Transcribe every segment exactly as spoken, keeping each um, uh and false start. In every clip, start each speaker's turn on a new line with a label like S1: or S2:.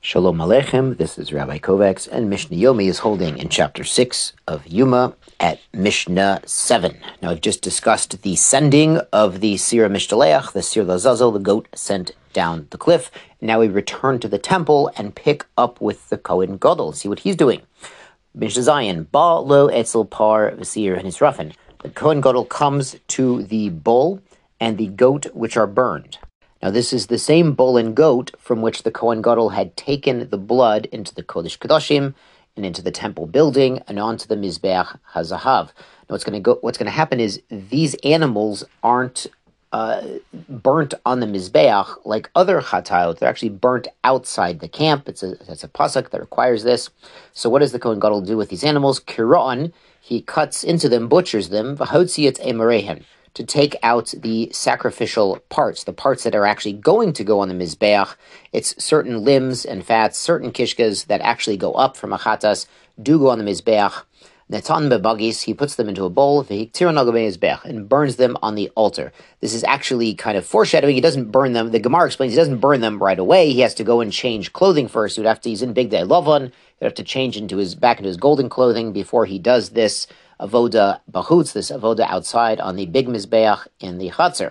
S1: Shalom Aleichem, this is Rabbi Kovacs, and Mishnah Yomi is holding in chapter six of Yuma at Mishnah seven. Now, I've just discussed the sending of the Sira Mishtaleach, the Sir Lazazel, the goat sent down the cliff. Now we return to the temple and pick up with the Kohen Gadol, see what he's doing. Mishnah Zayin, Ba lo etzel par v'sir nisrafen. The Kohen Gadol comes to the bull and the goat which are burned. Now, this is the same bull and goat from which the Kohen Gadol had taken the blood into the Kodesh Kodashim and into the temple building and onto the Mizbeach HaZahav. Now, what's going to go? What's going to happen is these animals aren't uh, burnt on the Mizbeach like other Chatayot. They're actually burnt outside the camp. It's a it's a pasuk that requires this. So, what does the Kohen Gadol do with these animals? Kiron, he cuts into them, butchers them. V'hotziyat emerehen, to take out the sacrificial parts, the parts that are actually going to go on the Mizbeach. It's certain limbs and fats, certain kishkas that actually go up from achatas, do go on the Mizbeach. Netan bebagis, he puts them into a bowl, and burns them on the altar. This is actually kind of foreshadowing. He doesn't burn them. The Gemara explains he doesn't burn them right away. He has to go and change clothing first. He would have to, he's in Big Day Lavan. He'd have to change into his back into his golden clothing before he does this avoda bahutz, this avoda outside on the big mizbeach in the chatzar.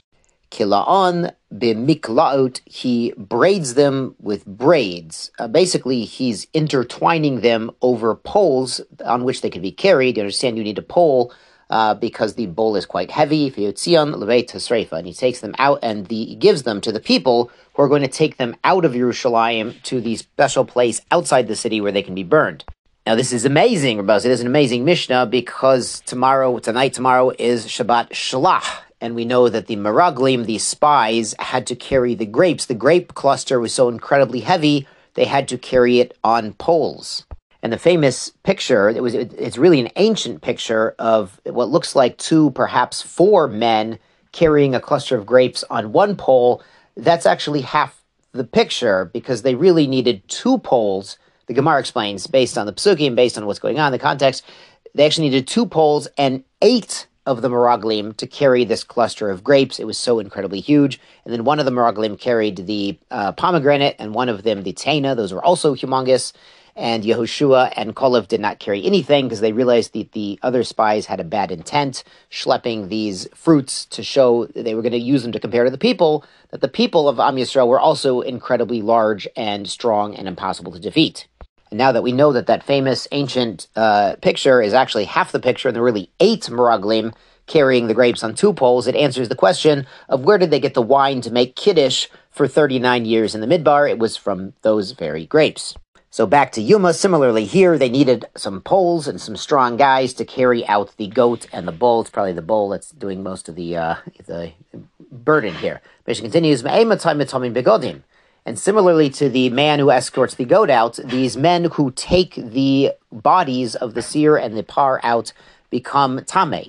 S1: Kila'on b'miklaut, he braids them with braids. Uh, basically, he's intertwining them over poles on which they can be carried. You understand, you need a pole uh, because the bowl is quite heavy. V'yotzion leveit hasreifa, and he takes them out and the, he gives them to the people who are going to take them out of Yerushalayim to the special place outside the city where they can be burned. Now, this is amazing, Rabbi. It is an amazing Mishnah because tomorrow, tonight, tomorrow is Shabbat Shalach. And we know that the Meraglim, the spies, had to carry the grapes. The grape cluster was so incredibly heavy, they had to carry it on poles. And the famous picture, it was it, it's really an ancient picture of what looks like two, perhaps four men carrying a cluster of grapes on one pole. That's actually half the picture because they really needed two poles. The Gemara explains, based on the Psukim, based on what's going on in the context, they actually needed two poles and eight of the Meraglim to carry this cluster of grapes. It was so incredibly huge. And then one of the Meraglim carried the uh, pomegranate, and one of them the Tena. Those were also humongous. And Yehoshua and Kolev did not carry anything because they realized that the other spies had a bad intent, schlepping these fruits to show that they were going to use them to compare to the people, that the people of Am Yisrael were also incredibly large and strong and impossible to defeat. And now that we know that that famous ancient uh, picture is actually half the picture, and there are really eight Meraglim carrying the grapes on two poles, it answers the question of where did they get the wine to make Kiddush for thirty-nine years in the Midbar? It was from those very grapes. So back to Yuma, similarly here, they needed some poles and some strong guys to carry out the goat and the bull. It's probably the bull that's doing most of the uh, the burden here. Mishnah continues, and similarly to the man who escorts the goat out, these men who take the bodies of the seer and the par out become tameh.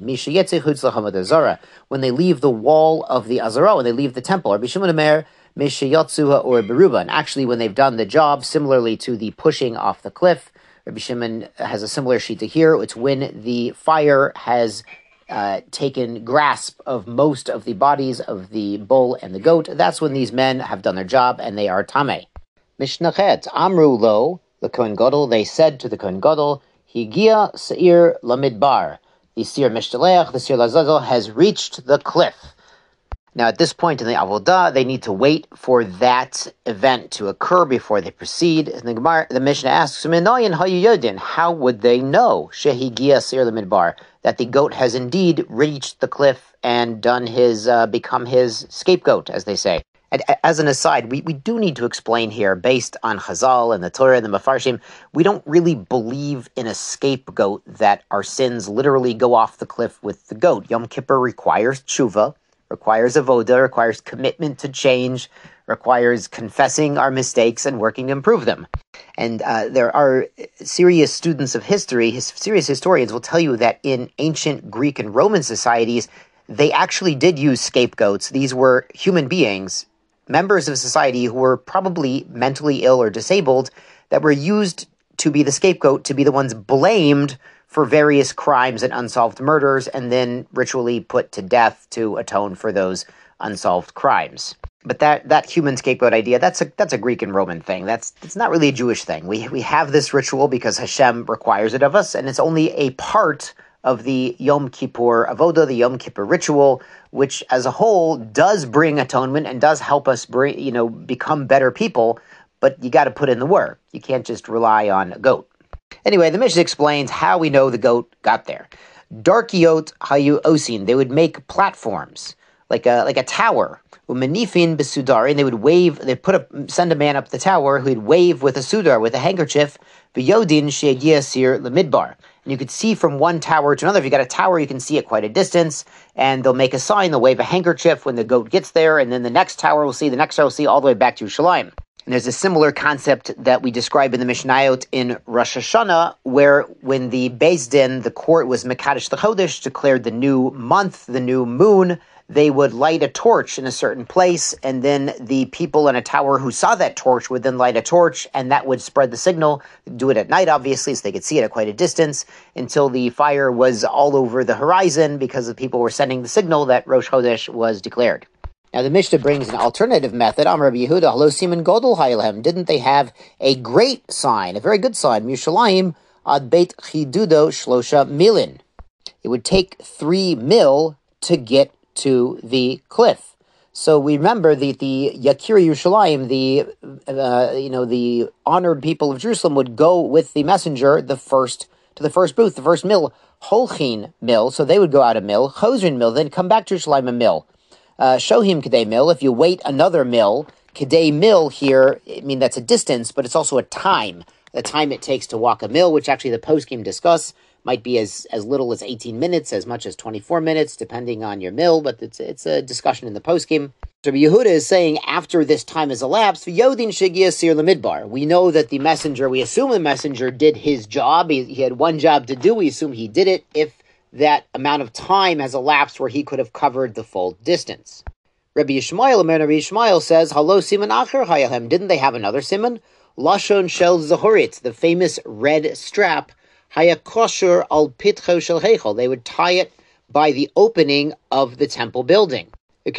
S1: When they leave the wall of the azara, when they leave the temple, Rabbi Shimon Omer, Mishayotzuha or Beruba. And actually, when they've done the job, similarly to the pushing off the cliff, Rabbi Shimon has a similar sheet to here. It's when the fire has Uh, taken grasp of most of the bodies of the bull and the goat. That's when these men have done their job and they are tameh. Mishnah Chet, Amru lo, the Kohen Gadol, they said to the Kohen Gadol, Higia Seir Lamidbar, the Sir Mishtaleach, the Sir Lazazel, has reached the cliff. Now, at this point in the Avodah, they need to wait for that event to occur before they proceed. And the Gemara, the Mishnah asks, how would they know Shehigia Seir Lamidbar, that the goat has indeed reached the cliff and done his, uh, become his scapegoat, as they say? And as an aside, we, we do need to explain here, based on Chazal and the Torah and the Mefarshim, we don't really believe in a scapegoat that our sins literally go off the cliff with the goat. Yom Kippur requires tshuva, requires avoda, requires commitment to change, requires confessing our mistakes and working to improve them. And uh, there are serious students of history, his, serious historians will tell you that in ancient Greek and Roman societies, they actually did use scapegoats. These were human beings, members of society who were probably mentally ill or disabled, that were used to be the scapegoat, to be the ones blamed for various crimes and unsolved murders, and then ritually put to death to atone for those unsolved crimes. But that, that human scapegoat idea, that's a that's a Greek and Roman thing. That's it's not really a Jewish thing. We we have this ritual because Hashem requires it of us, and it's only a part of the Yom Kippur Avodah, the Yom Kippur ritual, which as a whole does bring atonement and does help us bring, you know, become better people, but you got to put in the work. You can't just rely on a goat. Anyway, the Mishnah explains how we know the goat got there. Darkiot hayu osin, they would make platforms, like a like a tower. Umanifin besudari, and they would wave, they'd put a, send a man up the tower who'd wave with a sudar, with a handkerchief, v'yodin she'egia sir lemidbar. And you could see from one tower to another. If you got a tower, you can see at quite a distance, and they'll make a sign, they'll wave a handkerchief when the goat gets there, and then the next tower will see, the next tower will see, all the way back to Yerushalayim. And there's a similar concept that we describe in the Mishnayot in Rosh Hashanah, where when the Beis Din, the court, was Mekadesh the Chodesh, declared the new month, the new moon, they would light a torch in a certain place, and then the people in a tower who saw that torch would then light a torch, and that would spread the signal. Do it at night, obviously, so they could see it at quite a distance, until the fire was all over the horizon, because the people were sending the signal that Rosh Chodesh was declared. Now, the Mishnah brings an alternative method. Amar Rabbi Yehuda, Halo Siman Godol Haylehem. Didn't they have a great sign, a very good sign, Yerushalayim ad Beit Chidudo Shlosha Milin? It would take three mil to get to the cliff. So we remember that the Yakir Yerushalayim, the uh, you know the honored people of Jerusalem, would go with the messenger the first to the first booth, the first mill, Holchin mill. So they would go out a mill, Chosrin mill, then come back to Yerushalayim a mill. Uh, Shohim Kedei mill. If you wait another mill, Kedei mill here, I mean that's a distance, but it's also a time. The time it takes to walk a mill, which actually the poskim discuss, might be as, as little as eighteen minutes, as much as twenty-four minutes, depending on your mill, but it's it's a discussion in the poskim. So Yehuda is saying after this time has elapsed, Yodin Shigia Sir Lamidbar. We know that the messenger, we assume the messenger did his job. He, he had one job to do. We assume he did it if that amount of time has elapsed where he could have covered the full distance. Rabbi Yishmael, Amar Rabbi Yishmael says, Halo Siman Acher Hayahem. Didn't they have another siman? Lashon Shel Zahorit, the famous red strap, Hayakosher al Pitcho Shel Heichal. They would tie it by the opening of the temple building. When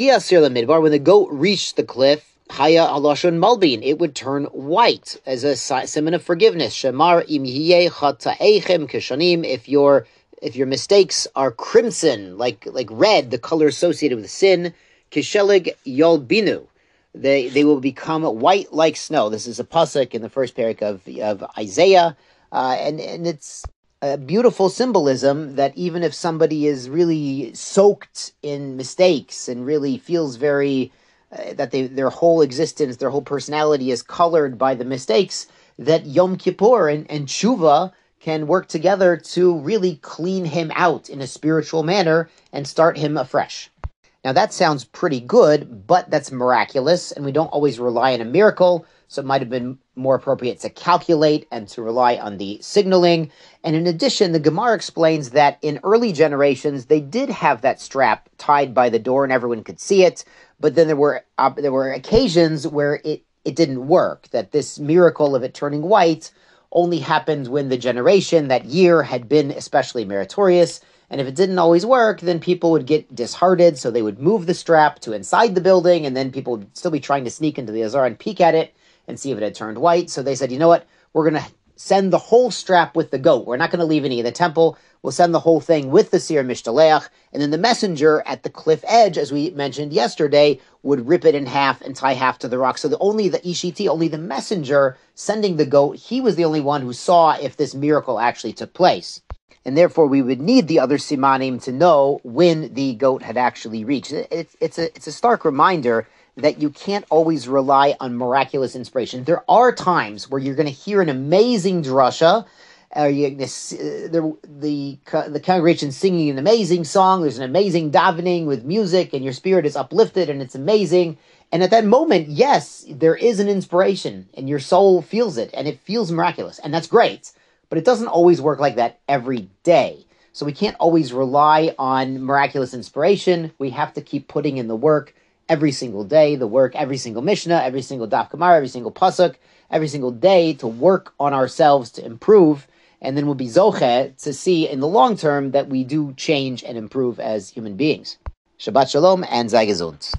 S1: the goat reached the cliff, Haya Alashon Malbin, it would turn white as a siman of forgiveness. Shamar im hiye chata'echem keshanim, if your if your mistakes are crimson, like like red, the color associated with sin, Kishelig Yolbinu, they they will become white like snow. This is a pasuk in the first parak of of Isaiah, uh, and and it's a beautiful symbolism that even if somebody is really soaked in mistakes and really feels very uh, that they their whole existence, their whole personality is colored by the mistakes, that Yom Kippur and, and Tshuva can work together to really clean him out in a spiritual manner and start him afresh. Now that sounds pretty good, but that's miraculous, and we don't always rely on a miracle, so it might have been more appropriate to calculate and to rely on the signaling. And in addition, the Gemara explains that in early generations, they did have that strap tied by the door and everyone could see it, but then there were uh, there were occasions where it, it didn't work, that this miracle of it turning white only happened when the generation, that year, had been especially meritorious. And if it didn't always work, then people would get disheartened, so they would move the strap to inside the building, and then people would still be trying to sneak into the Azar and peek at it and see if it had turned white. So they said, you know what, we're going to send the whole strap with the goat. We're not going to leave any in the temple. We'll send the whole thing with the Sir Mishtaleach, and then the messenger at the cliff edge, as we mentioned yesterday, would rip it in half and tie half to the rock. So the only the Ishiti, only the messenger sending the goat, he was the only one who saw if this miracle actually took place. And therefore we would need the other simanim to know when the goat had actually reached. It's, it's, a, it's a stark reminder that you can't always rely on miraculous inspiration. There are times where you're going to hear an amazing drasha, uh, you're gonna, uh, the, the, the congregation singing an amazing song, there's an amazing davening with music, and your spirit is uplifted, and it's amazing. And at that moment, yes, there is an inspiration, and your soul feels it, and it feels miraculous, and that's great. But it doesn't always work like that every day. So we can't always rely on miraculous inspiration. We have to keep putting in the work every single day, the work every single Mishnah, every single Daf Gemara, every single Pasuk, every single day to work on ourselves to improve. And then we'll be zoche to see in the long term that we do change and improve as human beings. Shabbat Shalom and Sei gesund.